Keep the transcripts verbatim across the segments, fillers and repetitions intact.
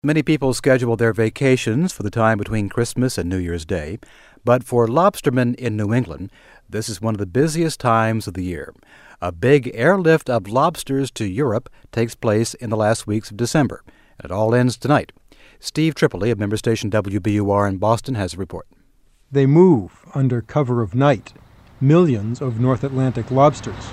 Many people schedule their vacations for the time between Christmas and New Year's Day, but for lobstermen in New England, this is one of the busiest times of the year. A big airlift of lobsters to Europe takes place in the last weeks of December, and it all ends tonight. Steve Tripoli of member station W B U R in Boston has a report. They move under cover of night, millions of North Atlantic lobsters.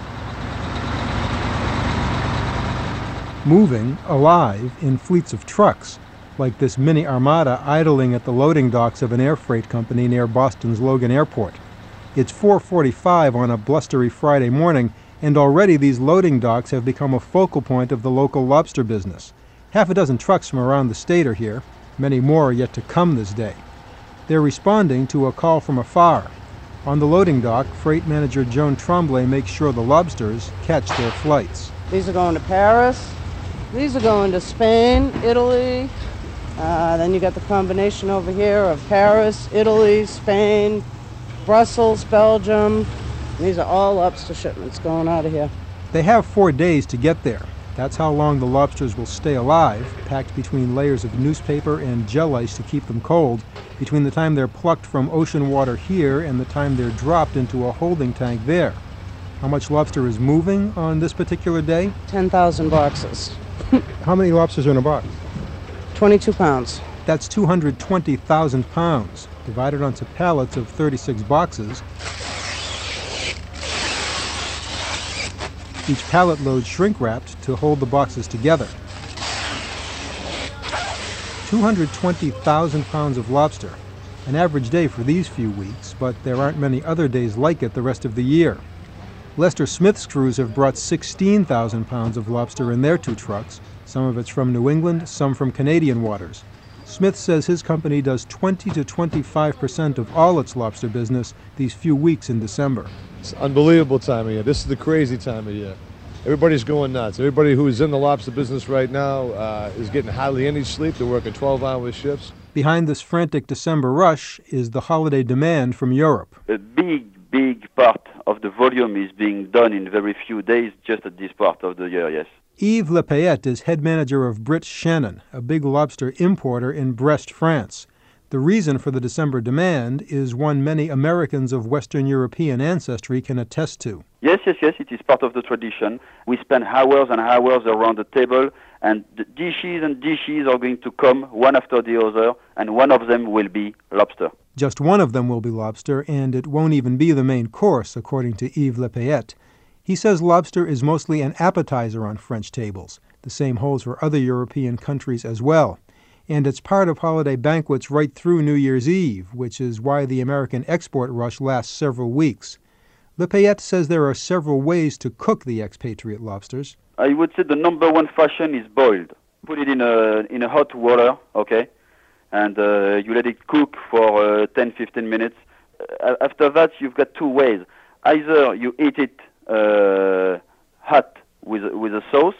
Moving alive in fleets of trucks, like this mini armada idling at the loading docks of an air freight company near Boston's Logan Airport. It's four forty-five on a blustery Friday morning, and already these loading docks have become a focal point of the local lobster business. Half a dozen trucks from around the state are here. Many more are yet to come this day. They're responding to a call from afar. On the loading dock, freight manager Joan Tremblay makes sure the lobsters catch their flights. These are going to Paris. These are going to Spain, Italy. Uh, then you got the combination over here of Paris, Italy, Spain, Brussels, Belgium. These are all lobster shipments going out of here. They have four days to get there. That's how long the lobsters will stay alive, packed between layers of newspaper and gel ice to keep them cold, between the time they're plucked from ocean water here and the time they're dropped into a holding tank there. How much lobster is moving on this particular day? ten thousand boxes. How many lobsters are in a box? twenty-two pounds. That's two hundred twenty thousand pounds, divided onto pallets of thirty-six boxes. Each pallet load shrink-wrapped to hold the boxes together. two hundred twenty thousand pounds of lobster, an average day for these few weeks, but there aren't many other days like it the rest of the year. Lester Smith's crews have brought sixteen thousand pounds of lobster in their two trucks. Some of it's from New England, some from Canadian waters. Smith says his company does twenty to twenty-five percent of all its lobster business these few weeks in December. It's an unbelievable time of year. This is the crazy time of year. Everybody's going nuts. Everybody who is in the lobster business right now uh, is getting hardly any sleep. They're working twelve-hour shifts. Behind this frantic December rush is the holiday demand from Europe. A big, big part of the volume is being done in very few days, just at this part of the year, yes. Yves Lepayette is head manager of Brits Shannon, a big lobster importer in Brest, France. The reason for the December demand is one many Americans of Western European ancestry can attest to. Yes, yes, yes, it is part of the tradition. We spend hours and hours around the table, and the dishes and dishes are going to come one after the other, and one of them will be lobster. Just one of them will be lobster, and it won't even be the main course, according to Yves Lepayette. He says lobster is mostly an appetizer on French tables. The same holds for other European countries as well. And it's part of holiday banquets right through New Year's Eve, which is why the American export rush lasts several weeks. Lepayette says there are several ways to cook the expatriate lobsters. I would say the number one fashion is boiled. Put it in a in a hot water, okay, and uh, you let it cook for uh, ten to fifteen minutes. Uh, after that, you've got two ways. Either you eat it uh, hot with with a sauce,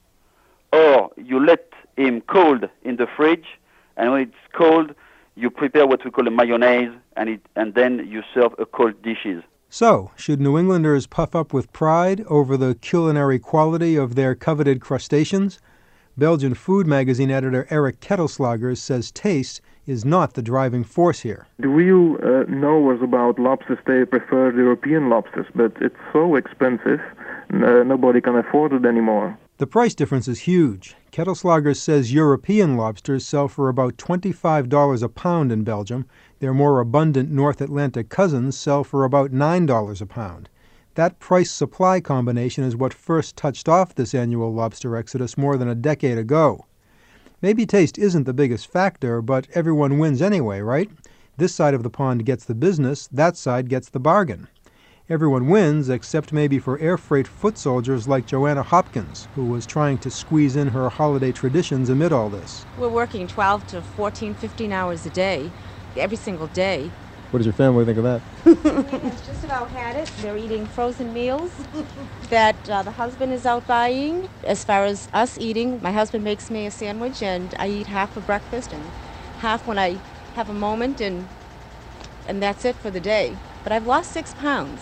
or you let him cold in the fridge, and when it's cold, you prepare what we call a mayonnaise, and it and then you serve a cold dishes. So, should New Englanders puff up with pride over the culinary quality of their coveted crustaceans? Belgian food magazine editor Eric Kettelslagers says taste is not the driving force here. The real uh, knowers about lobsters, they prefer the European lobsters, but it's so expensive, uh, nobody can afford it anymore. The price difference is huge. Kettelslagers says European lobsters sell for about twenty-five dollars a pound in Belgium. Their more abundant North Atlantic cousins sell for about nine dollars a pound. That price-supply combination is what first touched off this annual lobster exodus more than a decade ago. Maybe taste isn't the biggest factor, but everyone wins anyway, right? This side of the pond gets the business, that side gets the bargain. Everyone wins, except maybe for air freight foot soldiers like Joanna Hopkins, who was trying to squeeze in her holiday traditions amid all this. We're working twelve to fourteen, fifteen hours a day, every single day. What does your family think of that? It's just about had it. They're eating frozen meals that uh, the husband is out buying. As far as us eating, my husband makes me a sandwich, and I eat half for breakfast and half when I have a moment, and and that's it for the day. But I've lost six pounds.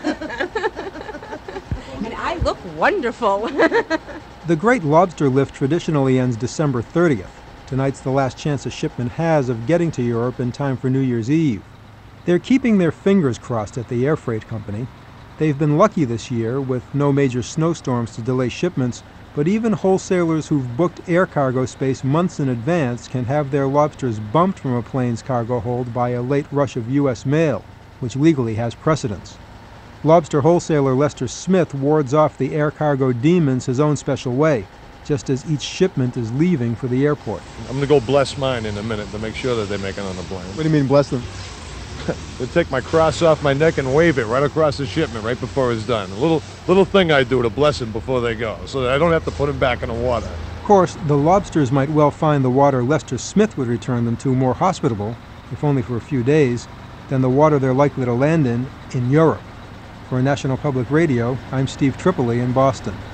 And I look wonderful. The Great Lobster Lift traditionally ends December thirtieth. Tonight's the last chance a shipment has of getting to Europe in time for New Year's Eve. They're keeping their fingers crossed at the air freight company. They've been lucky this year with no major snowstorms to delay shipments, but even wholesalers who've booked air cargo space months in advance can have their lobsters bumped from a plane's cargo hold by a late rush of U S mail, which legally has precedence. Lobster wholesaler Lester Smith wards off the air cargo demons his own special way, just as each shipment is leaving for the airport. I'm going to go bless mine in a minute to make sure that they make it on the plane. What do you mean, bless them? They take my cross off my neck and wave it right across the shipment right before it's done. A little little thing I do to bless them before they go, so that I don't have to put them back in the water. Of course, the lobsters might well find the water Lester Smith would return them to more hospitable, if only for a few days, than the water they're likely to land in in Europe. For National Public Radio, I'm Steve Tripoli in Boston.